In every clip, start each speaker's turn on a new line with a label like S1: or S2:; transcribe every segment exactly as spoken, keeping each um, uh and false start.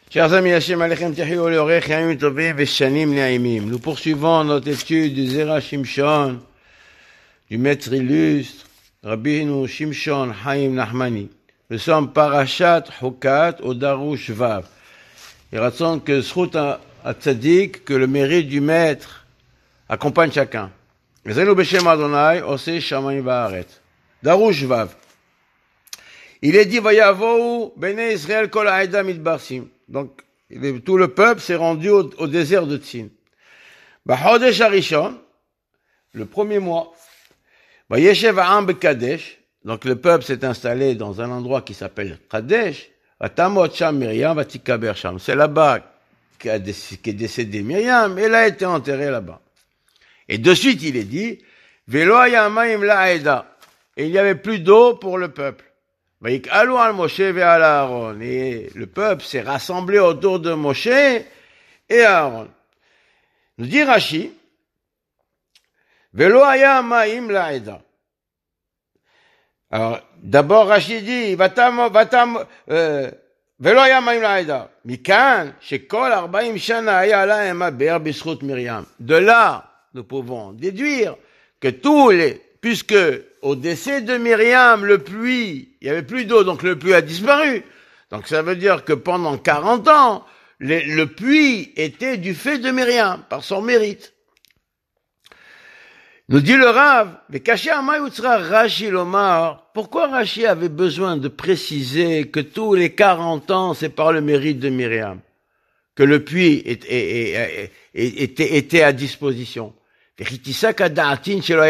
S1: Chers amis, Hashem Alechem Tichiou Leorech Yamim Tovim Veshanim Naimim. Nous poursuivons notre étude du Zera Shimshon, du maître illustre, Rabbeinu Shimshon Haim Nachmani. Nous sommes Parashat Hukat au Darush Vav. Il raconte que Zchut HaTzadik, que le mérite du maître accompagne chacun. Zenu Beshem Adonai Ose Shamayim Va'aretz. Darush Vav. Il est dit Vayavou Bnei Israël Kol Ha'eda Midbarsim. Donc, tout le peuple s'est rendu au, au désert de Tzin. B'chodesh harishon, le premier mois, Vayeshev ha'am beKadesh, donc le peuple s'est installé dans un endroit qui s'appelle Kadesh, Vatamot sham Myriam, Vatikaber sham. C'est là-bas qu'est décédée Myriam, et elle a été enterrée là-bas. Et de suite, il est dit, Velo haya mayim la'eda, et il n'y avait plus d'eau pour le peuple. Et le peuple s'est rassemblé autour de Moshe et Aaron. Nous dit Rashi, Velo haya ma'im la'eda. Alors, d'abord Rashi dit, Vatam, Vatam, Velo haya ma'im la'eda. Mikan, shekol arbaim shana haya la'em ha'be'er b'zchut Myriam. De là, nous pouvons déduire que tous les, puisque au décès de Myriam, le puits, il n'y avait plus d'eau, donc le puits a disparu. Donc ça veut dire que pendant quarante ans, les, le puits était du fait de Myriam, par son mérite. Nous dit le Rav, mais caché à Maïoutsra Rashi Lomar, pourquoi Rashi avait besoin de préciser que tous les quarante ans, c'est par le mérite de Myriam, que le puits était, était, était à disposition? C'est parce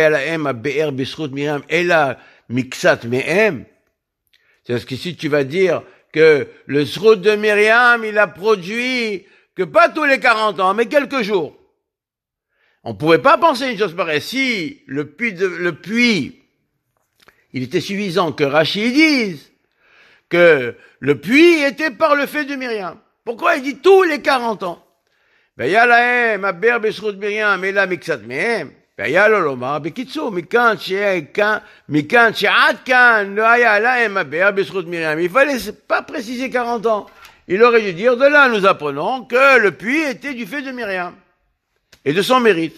S1: qu'ici tu vas dire que le Zchut de Myriam, il a produit que pas tous les quarante ans, mais quelques jours. On pouvait pas penser une chose pareille. Si le puits, de, le puits, il était suffisant que Rashi dise que le puits était par le fait de Myriam. Pourquoi il dit tous les quarante ans? והיה להם הבר בזכות מרים אלא מקצת מהם, והיה לו לומר בקיצור, מכאן, מכאן שעד כאן לא היה להם הבר בזכות מרים. Il fallait pas préciser quarante ans. Il aurait dû dire, de là nous apprenons que le puits était du fait de Myriam et de son mérite.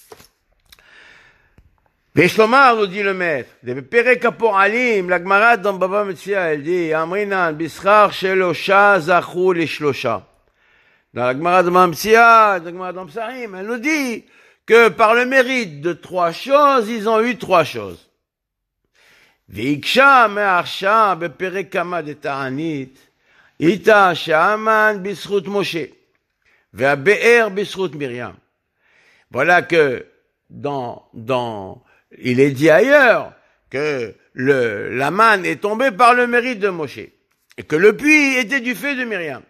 S1: ויש לומר, nous dit le maître, בפרק הפועלים, לגמרא dans בבא מציעא, elle dit, אמרינן, בשכר שלושה זכו לשלושה. Dans la Gemara de Mamsia, dans la Gemara de Mamsarim, elle nous dit que par le mérite de trois choses, ils ont eu trois choses. V'iksha me'arsha beperek kama de ta'anit, ita sha'aman b'zchut Moshe, ve'abe'er b'zchut Myriam. Voilà que dans, dans, il est dit ailleurs que le, la manne est tombée par le mérite de Moshe, et que le puits était du fait de Myriam.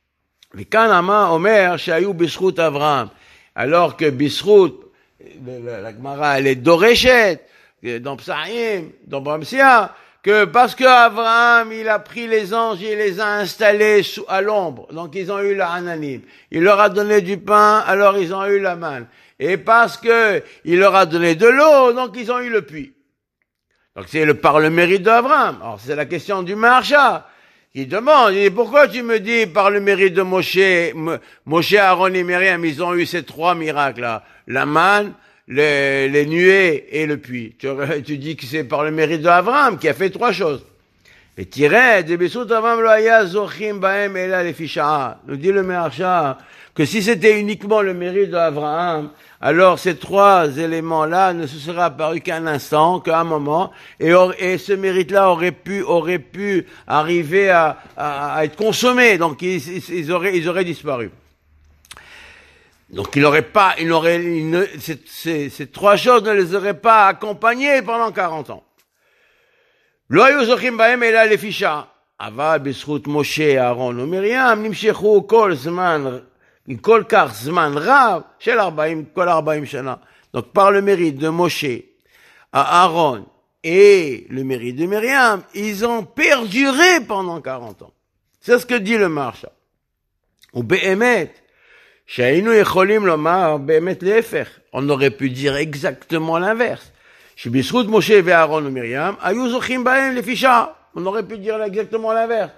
S1: Alors que Bishrout, la Gemara, elle est Doreshet, dans Psahim, dans Bramsia, que parce que Abraham, il a pris les anges et les a installés sous, à l'ombre, donc ils ont eu la Hananim. Il leur a donné du pain, alors ils ont eu la manne. Et parce que il leur a donné de l'eau, donc ils ont eu le puits. Donc c'est le, par le mérite d'Abraham. Alors c'est la question du Maharsha. Il demande, il dit, pourquoi tu me dis par le mérite de Moshe, Moshe, Aaron et Myriam, ils ont eu ces trois miracles-là, la manne, les, les nuées et le puits. Tu, tu dis que c'est par le mérite d'Abraham qui a fait trois choses. Et tiret, nous dit le Maharsha, que si c'était uniquement le mérite d'Abraham, alors ces trois éléments-là ne se seraient apparus qu'un instant, qu'un moment, et, or, et ce mérite-là aurait pu, aurait pu arriver à, à, à être consommé, donc ils, ils, auraient, ils auraient disparu. Donc il n'aurait pas, il n'aurait, il ne, ces, ces, ces trois choses ne les auraient pas accompagnés pendant quarante ans. Lo hayu zochim bahem ela lefisha, aval b'zchut Moshe, Aaron ou Myriam, nimshechu kol zman, כל כך זמן רב של ארבעים, כל ארבעים שנה. Donc par le mérite de Moshe, à Aaron et le mérite de Myriam, ils ont perduré pendant quarante ans. C'est ce que dit le Maharsha. ובאמת, שהיינו יכולים לומר באמת להפך. On aurait pu dire exactement l'inverse. שבזכות משה ואהרון ומרים, היו זוכים בהם לפי שעה. On aurait pu dire exactement l'inverse.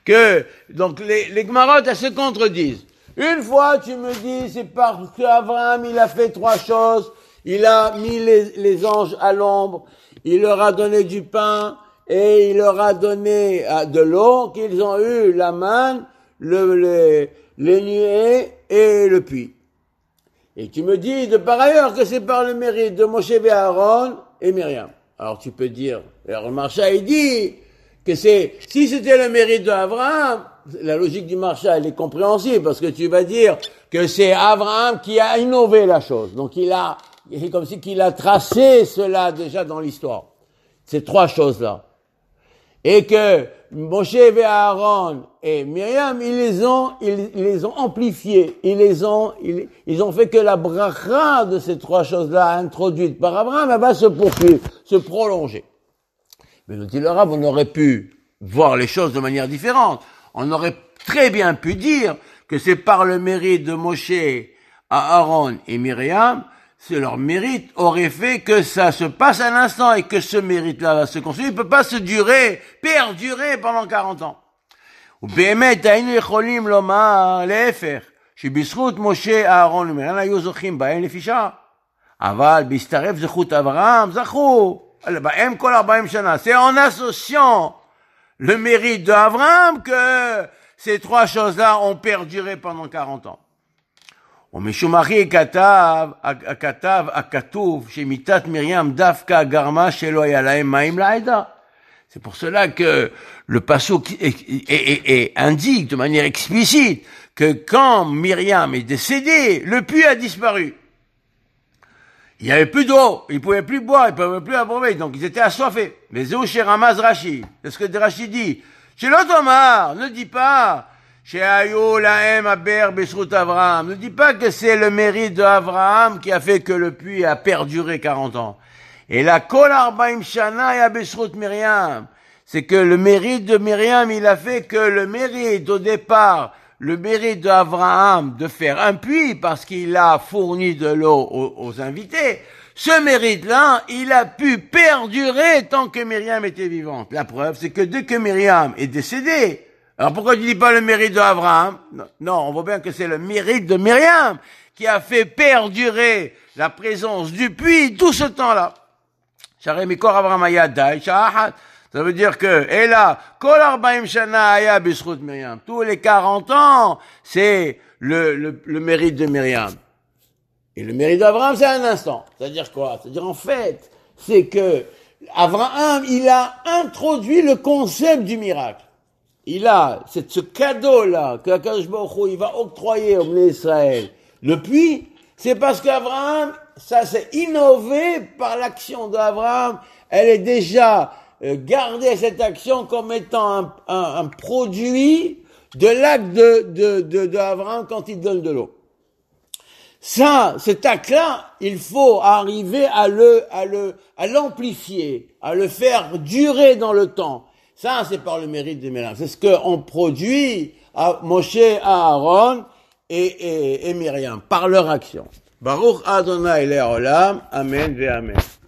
S1: que, donc les, les Gemarot, elles se contredisent. Une fois, tu me dis, c'est parce qu'Abraham, il a fait trois choses. Il a mis les, les anges à l'ombre, il leur a donné du pain, et il leur a donné de l'eau, qu'ils ont eu la manne, le, les, les nuées et le puits. Et tu me dis de par ailleurs que c'est par le mérite de Moshe et Aaron et Myriam. Alors tu peux dire, alors le Maharsha il dit que c'est, si c'était le mérite d'Abraham, la logique du Maharsha elle est compréhensible parce que tu vas dire que c'est Abraham qui a innové la chose. Donc il a, c'est comme si qu'il a tracé cela déjà dans l'histoire. Ces trois choses-là. Et que Moshe et Aaron et Myriam, ils les ont, ils, ils les ont amplifiés. Ils les ont, ils, ils ont fait que la bracha de ces trois choses-là introduites par Abraham, elle va se poursuivre, se prolonger. Mais nous dit le Rav, on aurait pu voir les choses de manière différente. On aurait très bien pu dire que c'est par le mérite de Moshe, Aaron et Myriam, c'est leur mérite aurait fait que ça se passe à l'instant et que ce mérite-là va se construire. Il ne peut pas se durer, perdurer pendant quarante ans. ובאמת היינו יכולים לומר להפך, שבזכות משה, אהרון ומרים היו זוכים בהם לפי שעה. אבל בהצטרף זכות אברהם, זכו בהם כל ארבעים שנה. C'est en associant le mérite d'Abraham que ces trois choses-là ont perduré pendant quarante ans. ומשום אחי כתב, הכתב, הכתוב, שמיתת מרים דווקא גרמה שלא היה להם מים לעדה. C'est pour cela que le passouk indique de manière explicite que quand Myriam est décédée, le puits a disparu. Il n'y avait plus d'eau, ils ne pouvaient plus boire, ils ne pouvaient plus abreuver, donc ils étaient assoiffés. Mais Zéou chez Ramaz Rashi, c'est ce que Rashi dit. Chez l'Otomar, ne dis pas chez Ayo Lahem Aber Besrut Avraham, ne dis pas que c'est le mérite d'Abraham qui a fait que le puits a perduré quarante ans. Et la Kol Arbaim Shana ya Besrut Myriam, c'est que le mérite de Myriam, il a fait que le mérite au départ, le mérite d'Abraham de faire un puits parce qu'il a fourni de l'eau aux, aux invités, ce mérite-là, il a pu perdurer tant que Myriam était vivante. La preuve, c'est que dès que Myriam est décédée, alors pourquoi tu dis pas le mérite d'Abraham? Non, on voit bien que c'est le mérite de Myriam qui a fait perdurer la présence du puits tout ce temps-là. Ça veut dire que, et là, Kol Arbaim Shana Aya Bisrut Myriam, tous les quarante ans, c'est le, le, le mérite de Myriam. Et le mérite d'Abraham, c'est un instant. C'est-à-dire quoi? C'est-à-dire, en fait, c'est que Abraham, il a introduit le concept du miracle. Il a, c'est ce cadeau-là, que Akadosh Baruch Hu, il va octroyer au Bnei Israël. Le puits, c'est parce qu'Abraham, ça s'est innové par l'action d'Abraham. Elle est déjà euh, gardée, cette action, comme étant un, un, un produit de l'acte de, de, de, d'Abraham quand il donne de l'eau. Ça, cet acte-là, il faut arriver à le, à le, à l'amplifier, à le faire durer dans le temps. Ça, c'est par le mérite de Myriam. C'est ce qu'on produit à Moshe, à Aaron et, et, et Myriam, par leur action. Baruch Adonai Le'olam, Amen ve Amen.